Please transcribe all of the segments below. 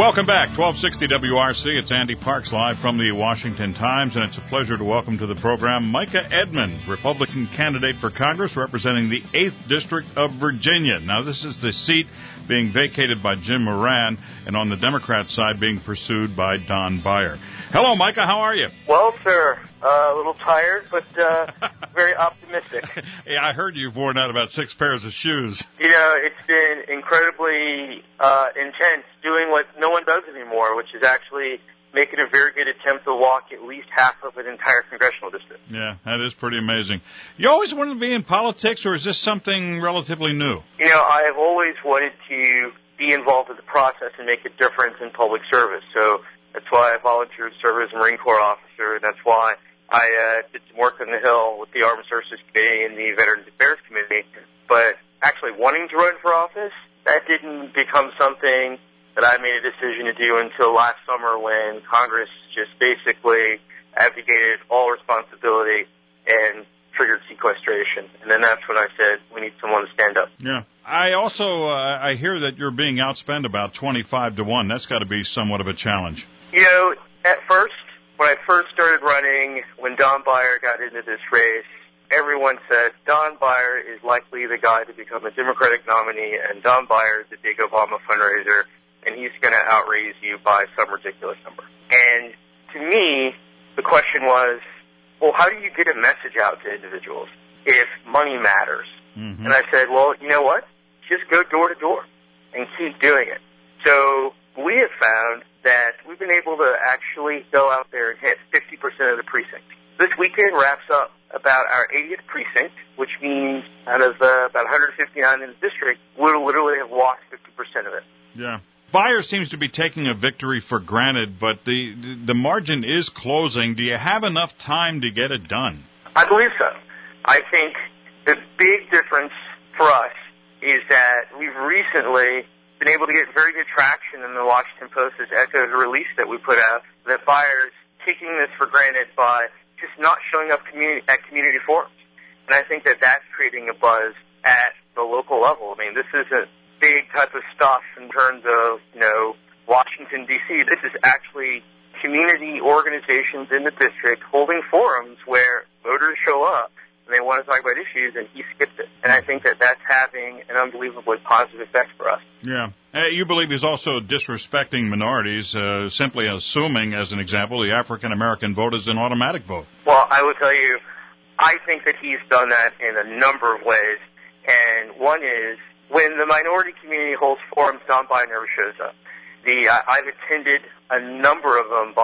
Welcome back, 1260 WRC. It's Andy Parks live from the Washington Times, and it's a pleasure to welcome to the program Micah Edmond, Republican candidate for Congress representing the 8th District of Virginia. Now, this is the seat being vacated by Jim Moran, and on the Democrat side being pursued by Don Beyer. Hello, Micah. How are you? Well, sir, a little tired, but very optimistic. Yeah, I heard you've worn out about 6 pairs of shoes. You know, it's been incredibly intense doing what no one does anymore, which is actually making a very good attempt to walk at least half of an entire congressional district. Yeah, that is pretty amazing. You always wanted to be in politics, or is this something relatively new? You know, I have always wanted to be involved in the process and make a difference in public service. So that's why I volunteered to serve as a Marine Corps officer, and that's why I did some work on the Hill with the Armed Services Committee and the Veterans Affairs Committee. But actually wanting to run for office, that didn't become something that I made a decision to do until last summer when Congress just basically abdicated all responsibility and triggered sequestration. And then that's when I said, we need someone to stand up. Yeah. I also, I hear that you're being outspent about 25-1. That's got to be somewhat of a challenge. You know, at first, when I first started running, when Don Beyer got into this race, everyone said Don Beyer is likely the guy to become a Democratic nominee, and Don Beyer is a big Obama fundraiser, and he's going to outraise you by some ridiculous number. And to me, the question was, well, how do you get a message out to individuals if money matters? Mm-hmm. And I said, well, you know what? Just go door to door and keep doing it. So we have found that we've been able to actually go out there and hit 50% of the precinct. This weekend wraps up about our 80th precinct, which means out of about 159 in the district, we'll literally have lost 50% of it. Yeah. Beyer seems to be taking a victory for granted, but the margin is closing. Do you have enough time to get it done? I believe so. I think the big difference for us is that we've recently been able to get very good traction, and the Washington Post has echoed a release that we put out that Beyer's taking this for granted by just not showing up at community forums. And I think that that's creating a buzz at the local level. I mean, this isn't big type of stuff in terms of, you know, Washington, D.C. This is actually community organizations in the district holding forums where voters show up and they want to talk about issues, and he skipped it. And I think that that's having an unbelievably positive effect for us. Yeah. You believe he's also disrespecting minorities, simply assuming, as an example, the African-American vote is an automatic vote. Well, I will tell you, I think that he's done that in a number of ways. And one is, when the minority community holds forums, Don Beyer never shows up. I've attended a number of them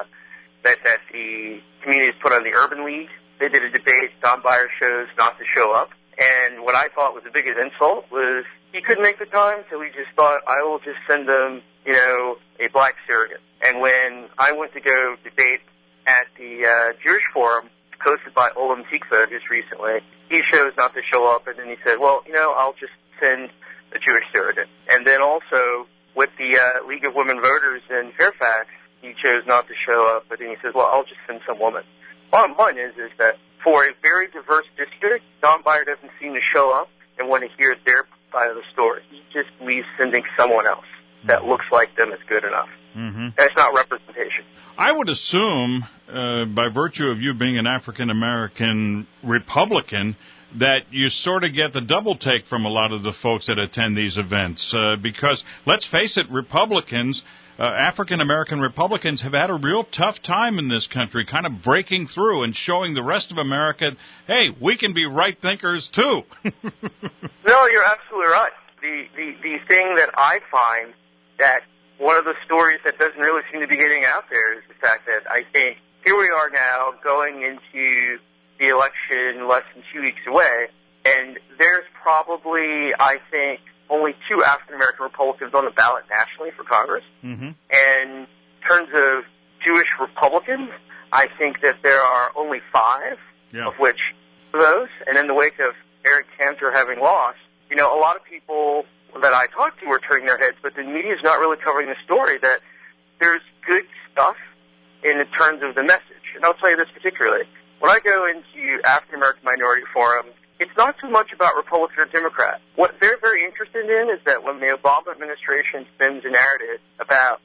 that the community has put on the Urban League. They did a debate. Don Beyer chose not to show up. And what I thought was the biggest insult was he couldn't make the time, so he just thought, I will just send them, you know, a black surrogate. And when I went to go debate at the Jewish Forum, hosted by Olam Tikva just recently, he chose not to show up, and then he said, well, you know, I'll just send a Jewish surrogate. And then also with the League of Women Voters in Fairfax, he chose not to show up, but then he says, well, I'll just send some woman. Bottom line is that for a very diverse district, Don Beyer doesn't seem to show up and want to hear their side of the story. He just leaves sending someone else that looks like them is good enough. Mm-hmm. That's not representation. I would assume, by virtue of you being an African-American Republican, that you sort of get the double take from a lot of the folks that attend these events. Because, let's face it, Republicans, African-American Republicans have had a real tough time in this country, kind of breaking through and showing the rest of America, hey, we can be right thinkers too. No, you're absolutely right. The thing that I find that one of the stories that doesn't really seem to be getting out there is the fact that I think here we are now going into the election less than 2 weeks away, and there's probably, I think, only 2 African-American Republicans on the ballot nationally for Congress. Mm-hmm. And in terms of Jewish Republicans, I think that there are only 5, of which those, and in the wake of Eric Cantor having lost, you know, a lot of people that I talk to are turning their heads, but the media is not really covering the story that there's good stuff in terms of the message. And I'll tell you this particularly. When I go into African-American minority forums, it's not so much about Republican or Democrat. What they're very interested in is that when the Obama administration spins a narrative about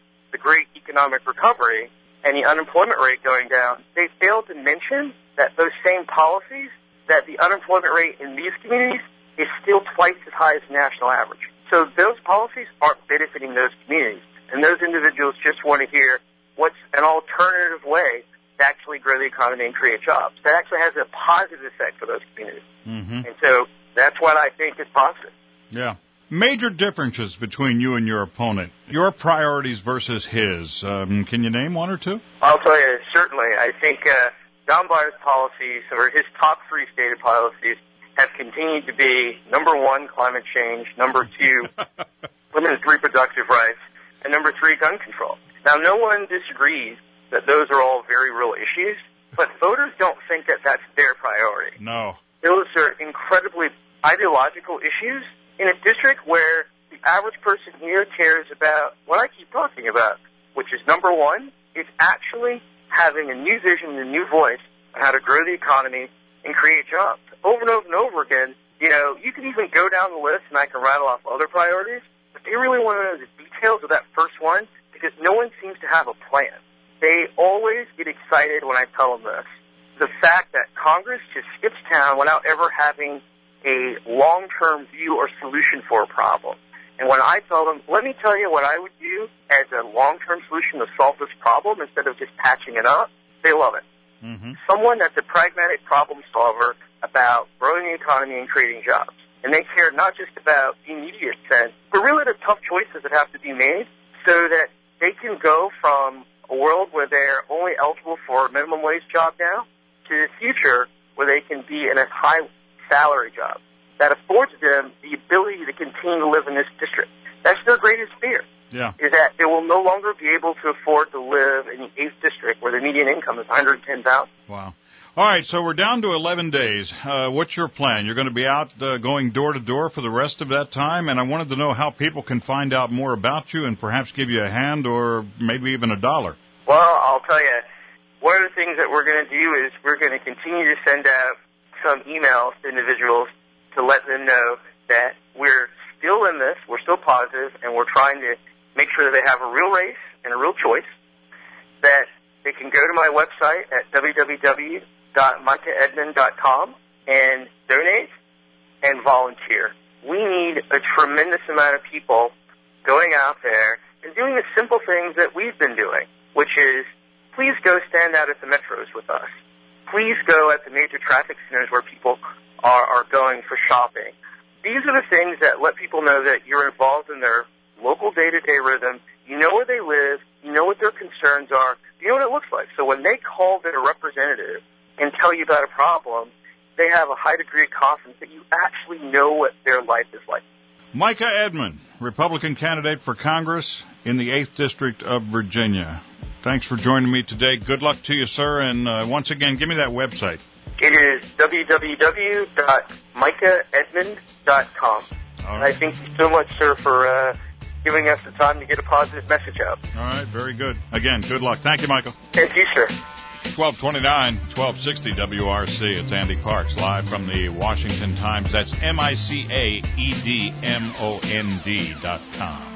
great economic recovery and the unemployment rate going down, they failed to mention that those same policies, that the unemployment rate in these communities is still twice as high as the national average. So those policies aren't benefiting those communities. And those individuals just want to hear what's an alternative way to actually grow the economy and create jobs. That actually has a positive effect for those communities. Mm-hmm. And so that's what I think is positive. Yeah. Major differences between you and your opponent, your priorities versus his. Can you name one or two? I'll tell you, certainly. I think John Beyer's policies, or his top three stated policies, have continued to be, number one, climate change, number two, women's reproductive rights, and number three, gun control. Now, no one disagrees that those are all very real issues, but voters don't think that that's their priority. No. Those are incredibly ideological issues in a district where the average person here cares about what I keep talking about, which is, number one, is actually having a new vision and a new voice on how to grow the economy and create jobs. Over and over and over again, you know, you can even go down the list and I can rattle off other priorities, but they really want to know the details of that first one because no one seems to have a plan. They always get excited when I tell them this. The fact that Congress just skips town without ever having a long-term view or solution for a problem. And when I tell them, let me tell you what I would do as a long-term solution to solve this problem instead of just patching it up, they love it. Mm-hmm. Someone that's a pragmatic problem solver about growing the economy and creating jobs. And they care not just about the immediate sense, but really the tough choices that have to be made so that they can go from a world where they're only eligible for a minimum wage job now to the future where they can be in a high salary job that affords them the ability to continue to live in this district. That's their greatest fear. Yeah. Is that they will no longer be able to afford to live in the 8th district where the median income is $110,000. Wow. All right, so we're down to 11 days. What's your plan? You're going to be out going door to door for the rest of that time, and I wanted to know how people can find out more about you and perhaps give you a hand or maybe even $1. Well, I'll tell you, one of the things that we're going to do is we're going to continue to send out some emails to individuals to let them know that we're still in this, we're still positive, and we're trying to make sure that they have a real race and a real choice, that they can go to my website at www.micahedmond.com and donate and volunteer. We need a tremendous amount of people going out there and doing the simple things that we've been doing, which is please go stand out at the metros with us. Please go at the major traffic centers where people are going for shopping. These are the things that let people know that you're involved in their local day-to-day rhythm. You know where they live. You know what their concerns are. You know what it looks like. So when they call their representative and tell you about a problem, they have a high degree of confidence that you actually know what their life is like. Micah Edmond, Republican candidate for Congress in the 8th District of Virginia. Thanks for joining me today. Good luck to you, sir. And once again, give me that website. It is www.micahedmond.com. And I thank you so much, sir, for giving us the time to get a positive message out. All right, very good. Again, good luck. Thank you, Michael. Thank you, sir. 1229, 1260 WRC. It's Andy Parks, live from the Washington Times. That's MICAEDMOND.com.